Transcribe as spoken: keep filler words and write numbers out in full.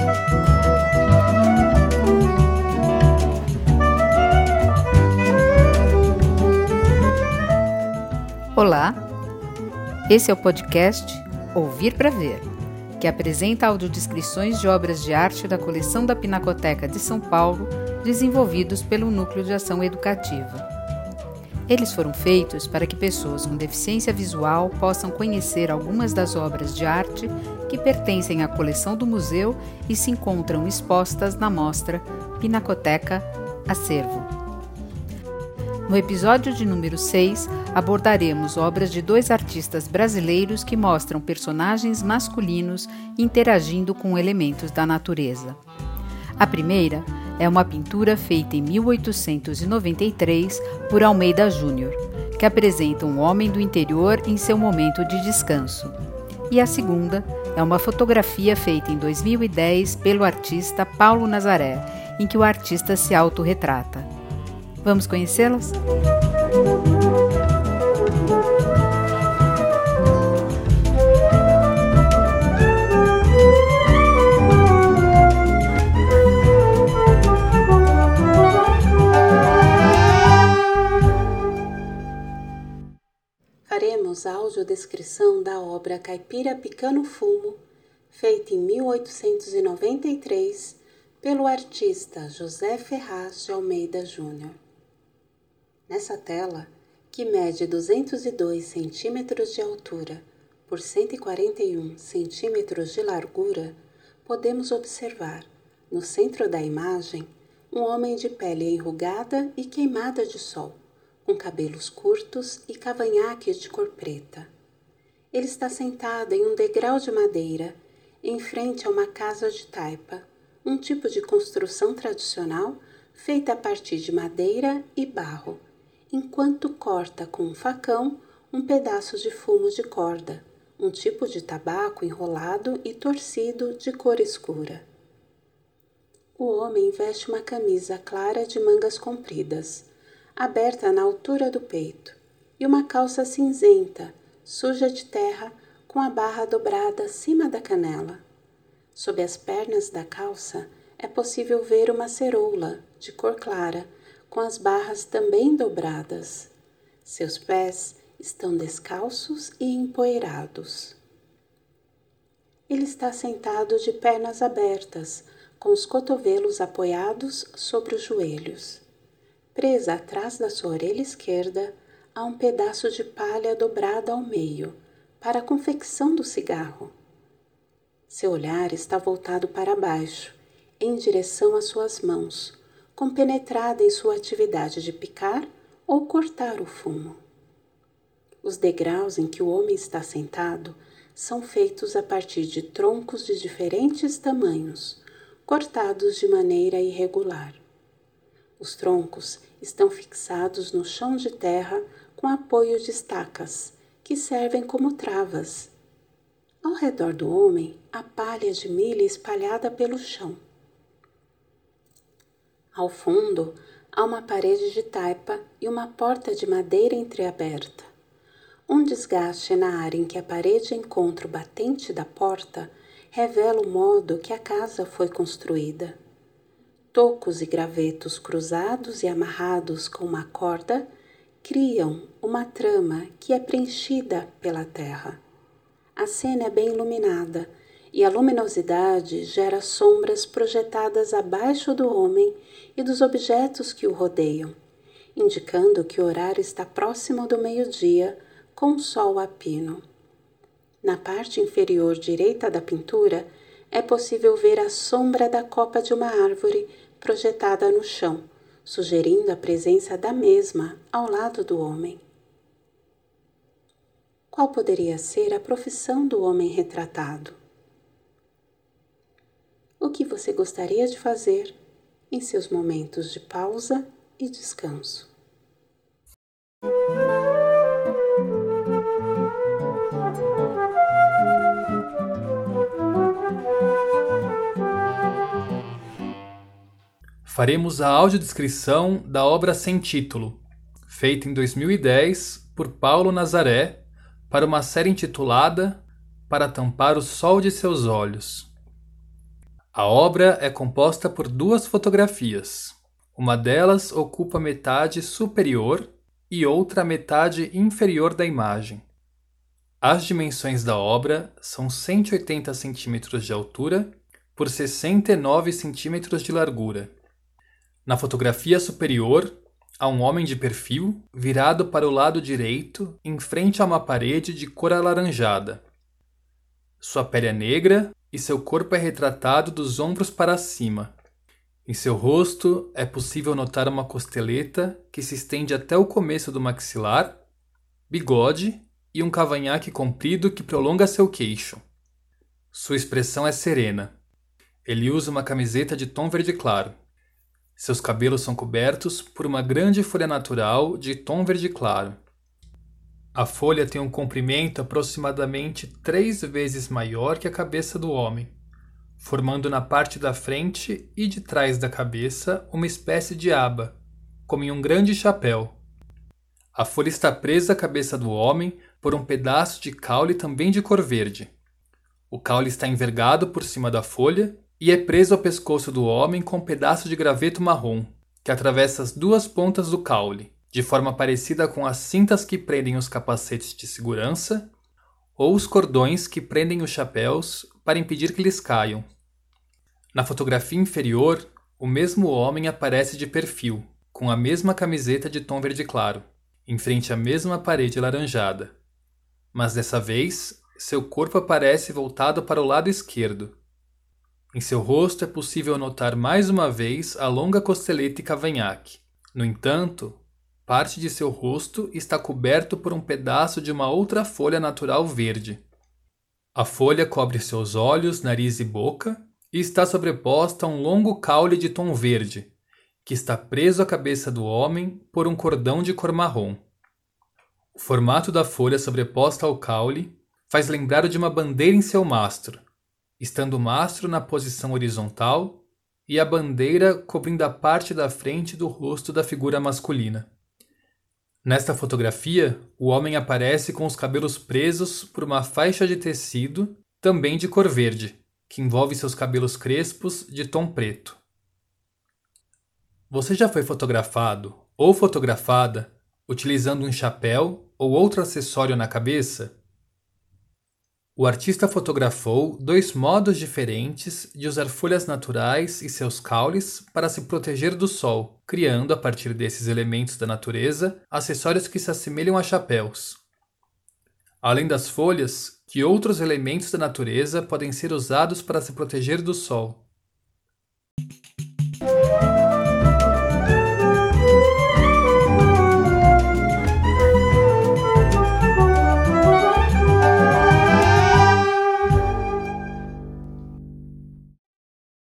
Olá, esse é o podcast Ouvir para Ver, que apresenta audiodescrições de obras de arte da coleção da Pinacoteca de São Paulo, desenvolvidos pelo Núcleo de Ação Educativa. Eles foram feitos para que pessoas com deficiência visual possam conhecer algumas das obras de arte que pertencem à coleção do museu e se encontram expostas na mostra Pinacoteca Acervo. No episódio de número seis, abordaremos obras de dois artistas brasileiros que mostram personagens masculinos interagindo com elementos da natureza. A primeira é uma pintura feita em mil oitocentos e noventa e três por Almeida Júnior, que apresenta um homem do interior em seu momento de descanso. E a segunda é uma fotografia feita em dois mil e dez pelo artista Paulo Nazaré, em que o artista se autorretrata. Vamos conhecê-las? Faremos a audiodescrição da obra Caipira Picando Fumo, feita em mil oitocentos e noventa e três pelo artista José Ferraz de Almeida Júnior. Nessa tela, que mede duzentos e dois centímetros de altura por cento e quarenta e um centímetros de largura, podemos observar, no centro da imagem, um homem de pele enrugada e queimada de sol, com cabelos curtos e cavanhaques de cor preta. Ele está sentado em um degrau de madeira, em frente a uma casa de taipa, um tipo de construção tradicional feita a partir de madeira e barro, enquanto corta com um facão um pedaço de fumo de corda, um tipo de tabaco enrolado e torcido de cor escura. O homem veste uma camisa clara de mangas compridas, aberta na altura do peito, e uma calça cinzenta, suja de terra, com a barra dobrada acima da canela. Sob as pernas da calça é possível ver uma ceroula, de cor clara, com as barras também dobradas. Seus pés estão descalços e empoeirados. Ele está sentado de pernas abertas, com os cotovelos apoiados sobre os joelhos. Presa atrás da sua orelha esquerda, há um pedaço de palha dobrado ao meio, para a confecção do cigarro. Seu olhar está voltado para baixo, em direção às suas mãos, compenetrada em sua atividade de picar ou cortar o fumo. Os degraus em que o homem está sentado são feitos a partir de troncos de diferentes tamanhos, cortados de maneira irregular. Os troncos estão fixados no chão de terra com apoio de estacas, que servem como travas. Ao redor do homem, há palha de milho espalhada pelo chão. Ao fundo, há uma parede de taipa e uma porta de madeira entreaberta. Um desgaste na área em que a parede encontra o batente da porta revela o modo que a casa foi construída. Tocos e gravetos cruzados e amarrados com uma corda criam uma trama que é preenchida pela terra. A cena é bem iluminada e a luminosidade gera sombras projetadas abaixo do homem e dos objetos que o rodeiam, indicando que o horário está próximo do meio-dia, com o sol a pino. Na parte inferior direita da pintura, é possível ver a sombra da copa de uma árvore projetada no chão, sugerindo a presença da mesma ao lado do homem. Qual poderia ser a profissão do homem retratado? O que você gostaria de fazer em seus momentos de pausa e descanso? Faremos a audiodescrição da obra Sem Título, feita em dois mil e dez por Paulo Nazaré, para uma série intitulada Para Tampar o Sol de Seus Olhos. A obra é composta por duas fotografias. Uma delas ocupa a metade superior e outra a metade inferior da imagem. As dimensões da obra são cento e oitenta centímetros de altura por sessenta e nove centímetros de largura. Na fotografia superior, há um homem de perfil virado para o lado direito em frente a uma parede de cor alaranjada. Sua pele é negra e seu corpo é retratado dos ombros para cima. Em seu rosto é possível notar uma costeleta que se estende até o começo do maxilar, bigode e um cavanhaque comprido que prolonga seu queixo. Sua expressão é serena. Ele usa uma camiseta de tom verde claro. Seus cabelos são cobertos por uma grande folha natural de tom verde claro. A folha tem um comprimento aproximadamente três vezes maior que a cabeça do homem, formando na parte da frente e de trás da cabeça uma espécie de aba, como em um grande chapéu. A folha está presa à cabeça do homem por um pedaço de caule também de cor verde. O caule está envergado por cima da folha e é preso ao pescoço do homem com um pedaço de graveto marrom, que atravessa as duas pontas do caule, de forma parecida com as cintas que prendem os capacetes de segurança ou os cordões que prendem os chapéus para impedir que eles caiam. Na fotografia inferior, o mesmo homem aparece de perfil, com a mesma camiseta de tom verde claro, em frente à mesma parede laranjada. Mas dessa vez, seu corpo aparece voltado para o lado esquerdo. Em seu rosto é possível notar mais uma vez a longa costeleta e cavanhaque. No entanto, parte de seu rosto está coberto por um pedaço de uma outra folha natural verde. A folha cobre seus olhos, nariz e boca e está sobreposta a um longo caule de tom verde, que está preso à cabeça do homem por um cordão de cor marrom. O formato da folha sobreposta ao caule faz lembrar de uma bandeira em seu mastro, estando o mastro na posição horizontal e a bandeira cobrindo a parte da frente do rosto da figura masculina. Nesta fotografia, o homem aparece com os cabelos presos por uma faixa de tecido, também de cor verde, que envolve seus cabelos crespos de tom preto. Você já foi fotografado ou fotografada utilizando um chapéu ou outro acessório na cabeça? O artista fotografou dois modos diferentes de usar folhas naturais e seus caules para se proteger do sol, criando, a partir desses elementos da natureza, acessórios que se assemelham a chapéus. Além das folhas, que outros elementos da natureza podem ser usados para se proteger do sol?